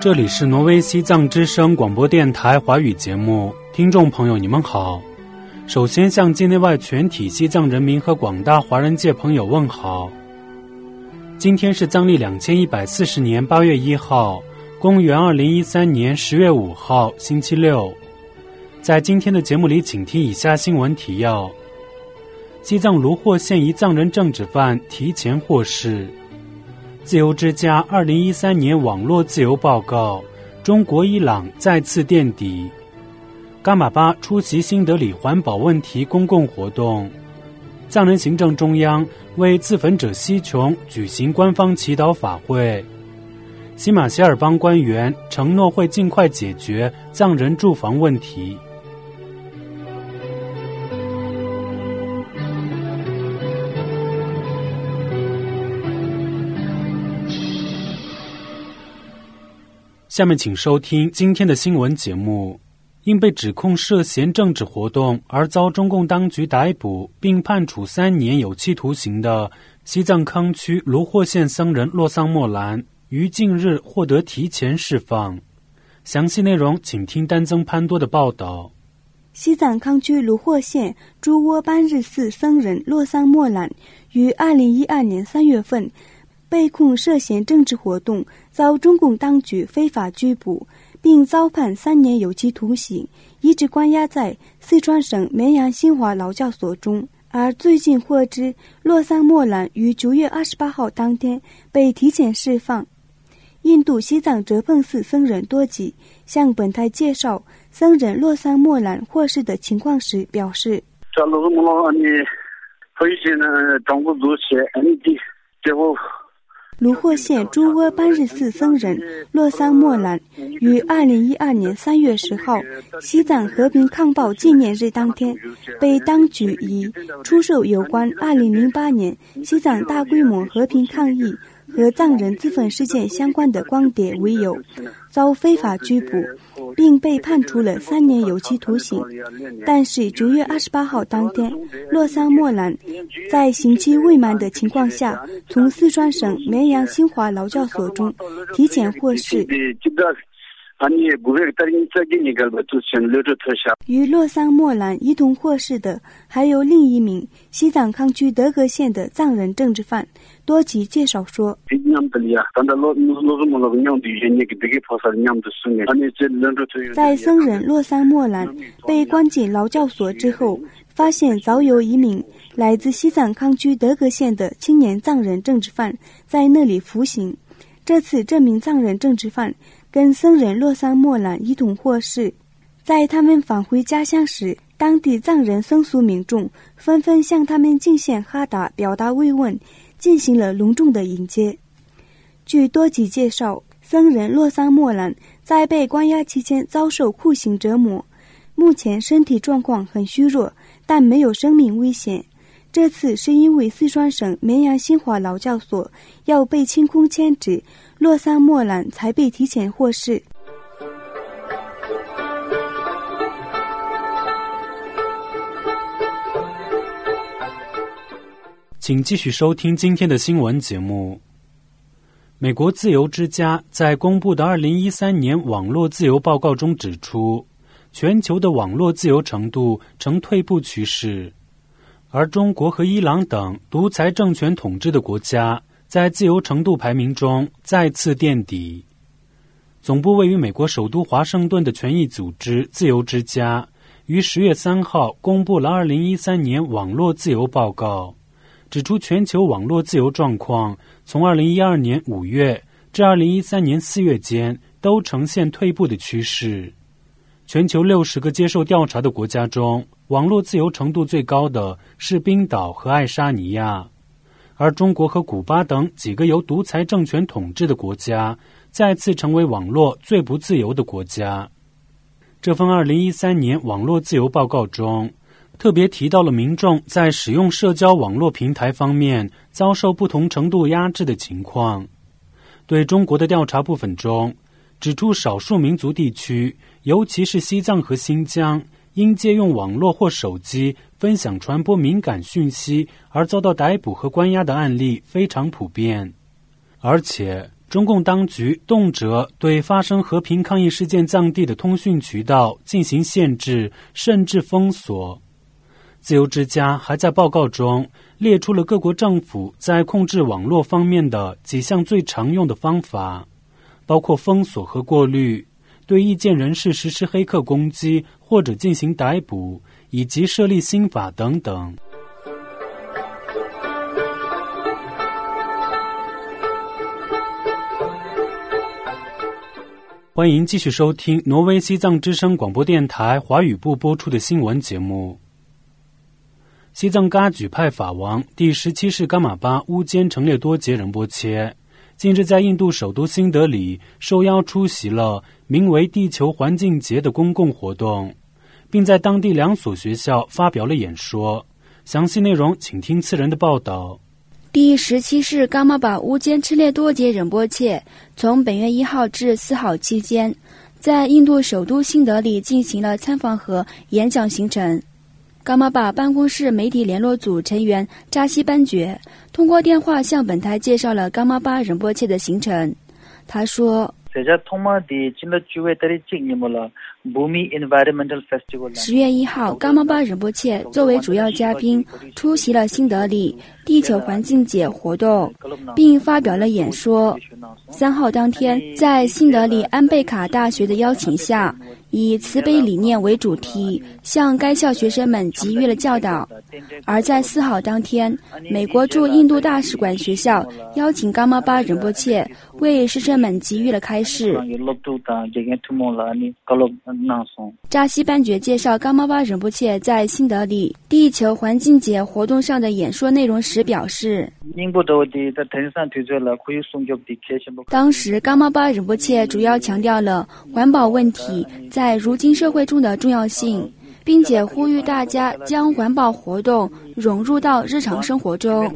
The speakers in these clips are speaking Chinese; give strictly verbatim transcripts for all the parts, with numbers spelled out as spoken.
这里是挪威西藏之声广播电台华语节目，听众朋友你们好。首先向境内外全体西藏人民和广大华人界朋友问好。今天是藏历两千一百四十年八月一号，公元二零一三年十月五号，星期六。在今天的节目里，请听以下新闻提要：西藏卢霍县一藏人政治犯提前获释；自由之家二零一三年网络自由报告，中国伊朗再次垫底；噶玛巴出席新德里环保问题公共活动；藏人行政中央为自焚者西琼举行官方祈祷法会；喜马偕尔邦官员承诺会尽快解决藏人住房问题。下面请收听今天的新闻节目。因被指控涉嫌政治活动而遭中共当局逮捕并判处三年有期徒刑的西藏康区卢霍县僧人洛桑莫兰于近日获得提前释放。详细内容请听丹增潘多的报道。 西藏康区卢霍县朱窝班日寺僧人洛桑莫兰于二零一二年三月份被控涉嫌政治活动，遭中共当局非法拘捕，并遭判三年有期徒刑，一直关押在四川省绵阳新华劳教所中。而最近获知，洛桑莫兰于九月二十八号当天被提前释放。印度西藏哲蚌寺僧人多吉向本台介绍僧人洛桑莫兰获释的情况时表示：卢霍县朱窝班日寺僧人洛桑莫兰于二零一二年三月十号西藏和平抗暴纪念日当天被当局以出售有关二零零八年西藏大规模和平抗议和藏人自焚事件相关的光碟为由，遭非法拘捕，并被判处了三年有期徒刑。但是九月二十八号当天，洛桑莫兰在刑期未满的情况下，从四川省绵阳新华劳教所中提前获释。与洛桑莫兰一同获释的还有另一名西藏康区德格县的藏人政治犯。多吉介绍说，在僧人洛桑莫兰被关进劳教所之后，发现早有一名来自西藏康区德格县的青年藏人政治犯在那里服刑。这次这名藏人政治犯跟僧人洛桑莫兰一同获释。在他们返回家乡时，当地藏人僧俗民众纷纷向他们敬献哈达表达慰问，进行了隆重的迎接。据多吉介绍，僧人洛桑莫兰在被关押期间遭受酷刑折磨，目前身体状况很虚弱，但没有生命危险。这次是因为四川省绵阳新华劳教所要被清空迁址，洛桑莫兰才被提前获释。 请继续收听今天的新闻节目。美国自由之家在公布的二零一三年网络自由报告中指出，全球的网络自由程度呈退步趋势，而中国和伊朗等独裁政权统治的国家在自由程度排名中再次垫底。总部位于美国首都华盛顿的权益组织自由之家于十月三号公布了二零一三年网络自由报告，指出全球网络自由状况从二零一二年五月至二零一三年四月间都呈现退步的趋势。全球六十个接受调查的国家中，网络自由程度最高的是冰岛和爱沙尼亚，而中国和古巴等几个由独裁政权统治的国家再次成为网络最不自由的国家。这份二零一三年网络自由报告中特别提到了民众在使用社交网络平台方面遭受不同程度压制的情况。对中国的调查部分中指出，少数民族地区，尤其是西藏和新疆，因借用网络或手机分享传播敏感讯息而遭到逮捕和关押的案例非常普遍。而且中共当局动辄对发生和平抗议事件藏地的通讯渠道进行限制，甚至封锁。自由之家还在报告中列出了各国政府在控制网络方面的几项最常用的方法，包括封锁和过滤，对意见人士实施黑客攻击或者进行逮捕，以及设立新法等等。欢迎继续收听挪威西藏之声广播电台华语部播出的新闻节目。西藏噶举派法王第十七世噶玛巴乌坚成列多杰仁波切近日在印度首都新德里受邀出席了名为地球环境节的公共活动，并在当地两所学校发表了演说。详细内容请听次人的报道。 第十七世噶玛巴乌坚成列多杰仁波切从本月一号至四号期间，在印度首都新德里进行了参访和演讲行程。噶玛巴办公室媒体联络组成员扎西班觉通过电话向本台介绍了噶玛巴仁波切的行程。他说，十月一号，噶玛巴仁波切作为主要嘉宾出席了新德里地球环境节活动，并发表了演说。三号当天，在新德里安贝卡大学的邀请下，以慈悲理念为主题，向该校学生们给予了教导。而在四号当天，美国驻印度大使馆学校邀请噶玛巴仁波切为师生们给予了开示。扎西班觉介绍噶玛巴仁波切在新德里地球环境节活动上的演说内容时表示，当时噶玛巴仁波切主要强调了环保问题在如今社会中的重要性，并且呼吁大家将环保活动融入到日常生活中。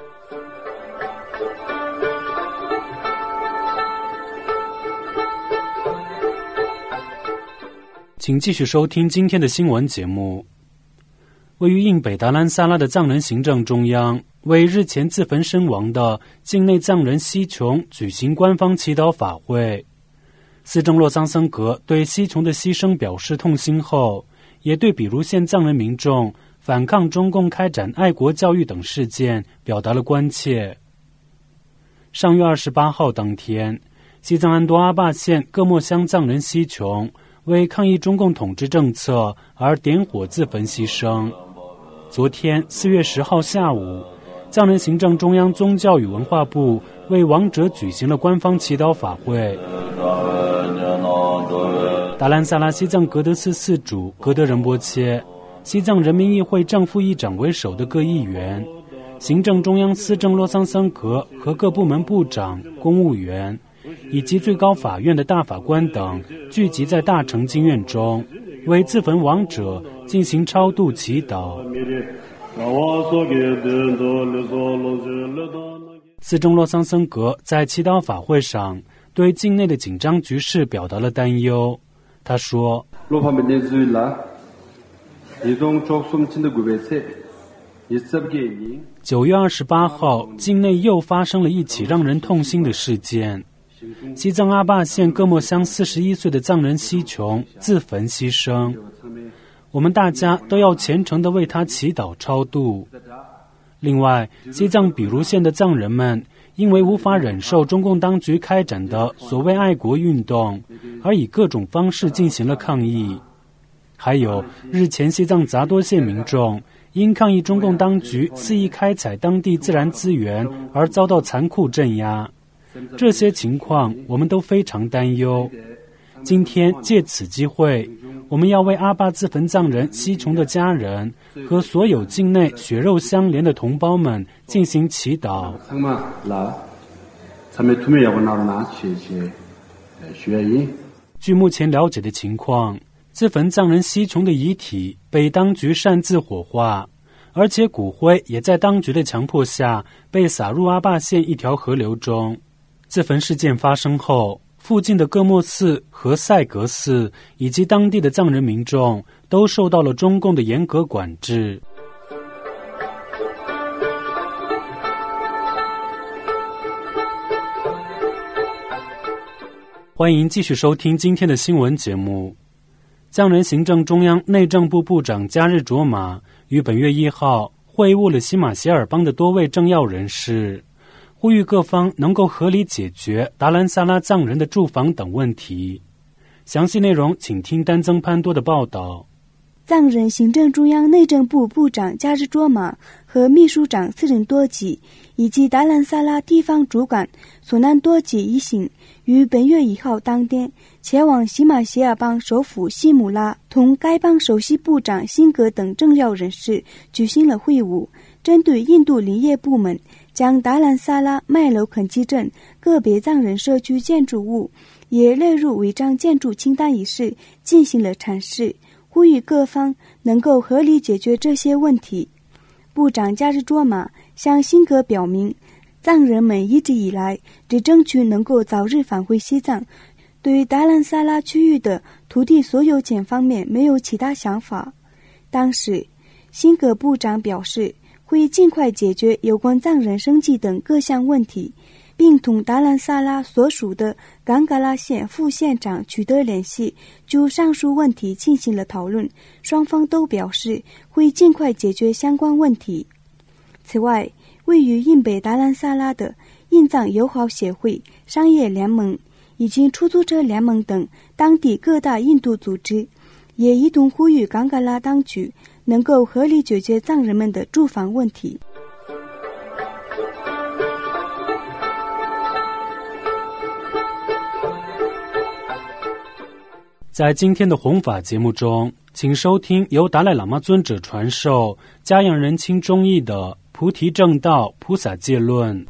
请继续收听今天的新闻节目。位于印北达兰萨拉的藏人行政中央为日前自焚身亡的境内藏人西琼举行官方祈祷法会。司政洛桑森格对西琼的牺牲表示痛心后，也对比如县藏人民众反抗中共开展爱国教育等事件表达了关切。上月二十八号当天，西藏安多阿坝县各莫乡藏人西琼为抗议中共统治政策而点火自焚牺牲。昨天四月十号下午，藏人行政中央宗教与文化部为亡者举行了官方祈祷法会。达兰萨拉西藏格德寺寺主格德仁波切、西藏人民议会正副议长为首的各议员、行政中央司政洛桑桑格和各部门部长、公务员以及最高法院的大法官等聚集在大成经院中，为自焚亡者进行超度祈祷。司政洛桑森格在祈祷法会上对境内的紧张局势表达了担忧。他说，九月二十八号，境内又发生了一起让人痛心的事件。西藏阿坝县各莫乡四十一岁的藏人西琼自焚牺牲，我们大家都要虔诚地为他祈祷超度。另外，西藏比如县的藏人们因为无法忍受中共当局开展的所谓爱国运动，而以各种方式进行了抗议。还有日前西藏杂多县民众因抗议中共当局肆意开采当地自然资源而遭到残酷镇压。这些情况我们都非常担忧。今天借此机会，我们要为阿坝自焚藏人西琼的家人和所有境内血肉相连的同胞们进行祈祷。据目前了解的情况，自焚藏人西琼的遗体被当局擅自火化，而且骨灰也在当局的强迫下被撒入阿坝县一条河流中。自焚事件发生后，附近的各莫寺和赛格寺以及当地的藏人民众都受到了中共的严格管制。 欢迎继续收听今天的新闻节目。藏人行政中央内政部部长加日卓玛于本月一号会晤了喜马偕尔邦的多位政要人士，呼吁各方能够合理解决达兰萨拉藏人的住房等问题。详细内容请听丹增潘多的报道。 藏人行政中央内政部部长加日卓玛和秘书长斯仁多吉以及达兰萨拉地方主管索南多吉一行于本月一号当天前往喜马偕尔邦首府西姆拉，同该邦首席部长辛格等政要人士举行了会晤，针对印度林业部门将达兰萨拉麦楼肯基镇个别藏人社区建筑物也列入违章建筑清单一事进行了阐释，呼吁各方能够合理解决这些问题。部长加日卓玛向辛格表明，藏人们一直以来只争取能够早日返回西藏，对于达兰萨拉区域的土地所有权方面没有其他想法。当时辛格部长表示会尽快解决有关藏人生计等各项问题，并同达兰萨拉所属的冈嘎拉县副县长取得联系，就上述问题进行了讨论，双方都表示会尽快解决相关问题。此外，位于印北达兰萨拉的印藏友好协会、商业联盟以及出租车联盟等当地各大印度组织也一同呼吁冈嘎拉当局能够合理解决藏人们的住房问题。 在今天的弘法节目中，请收听由达赖喇嘛尊者传授嘉阳人亲中译的菩提正道菩萨戒论。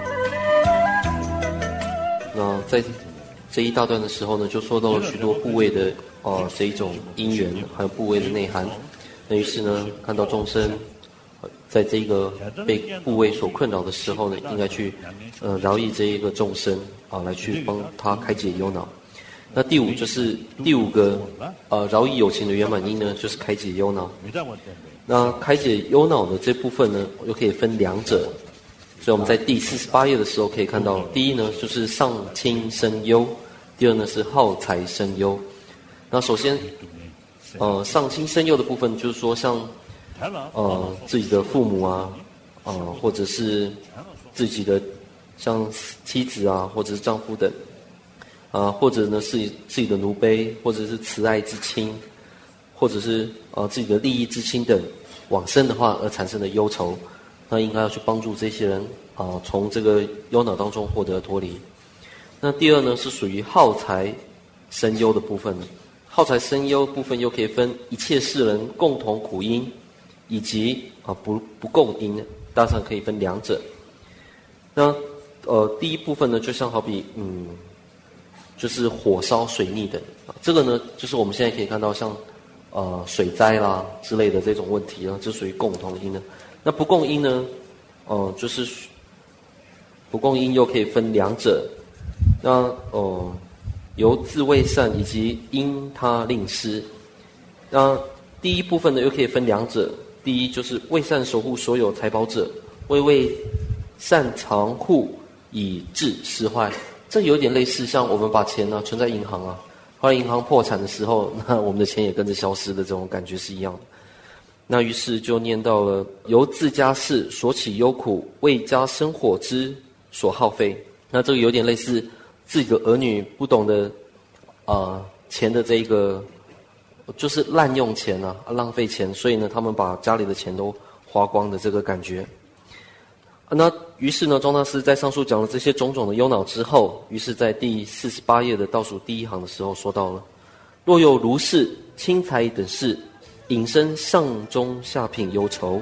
那在这一大段的时候呢，就说到了许多部位的呃这一种因缘，还有部位的内涵。那于是呢，看到众生在这个被部位所困扰的时候呢，应该去呃饶益这一个众生啊，来去帮他开解忧恼。那第五就是第五个呃饶益有情的圆满因呢，就是开解忧恼。那开解忧恼的这部分呢，又可以分两者。所以我们在第四十八页的时候可以看到，第一呢就是上亲生忧，第二呢是耗财生忧。那首先呃上亲生忧的部分，就是说像呃自己的父母啊，呃或者是自己的像妻子啊，或者是丈夫等。啊，或者呢是自己的奴婢，或者是慈爱之亲，或者是呃自己的利益之亲等往生的话而产生的忧愁，那应该要去帮助这些人啊、呃，从这个忧恼当中获得脱离。那第二呢是属于耗财生忧的部分，耗财生忧部分又可以分一切世人共同苦因，以及啊、呃、不不共因，大致上可以分两者。那呃第一部分呢，就像好比嗯。就是火烧水逆等，这个呢，就是我们现在可以看到像，呃，水灾啦之类的这种问题啊，就属于共同因呢。那不共因呢，呃，就是不共因又可以分两者，那呃，由自为善以及因他令施。那第一部分呢，又可以分两者，第一就是为善守护所有财宝者，为为善藏护以致失坏。这有点类似像我们把钱呢、啊、存在银行啊，后来银行破产的时候，那我们的钱也跟着消失的这种感觉是一样的。那于是就念到了由自家事所起忧苦，为家生活之所耗费。那这个有点类似自己的儿女不懂得呃钱的这一个，就是滥用钱啊，浪费钱，所以呢他们把家里的钱都花光的这个感觉。那于是呢，庄大师在上述讲了这些种种的忧恼之后，于是在第四十八页的倒数第一行的时候说到了：若有如是轻财等事，引生上中下品忧愁。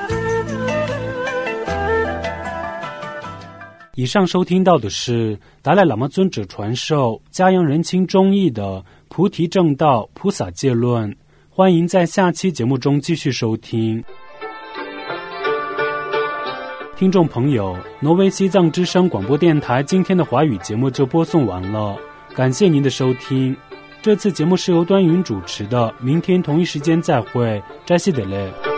以上收听到的是达赖喇嘛尊者传授嘉阳人亲中译的菩提正道菩萨戒论，欢迎在下期节目中继续收听。听众朋友，挪威西藏之声广播电台今天的华语节目就播送完了，感谢您的收听。这次节目是由端云主持的，明天同一时间再会，扎西德勒。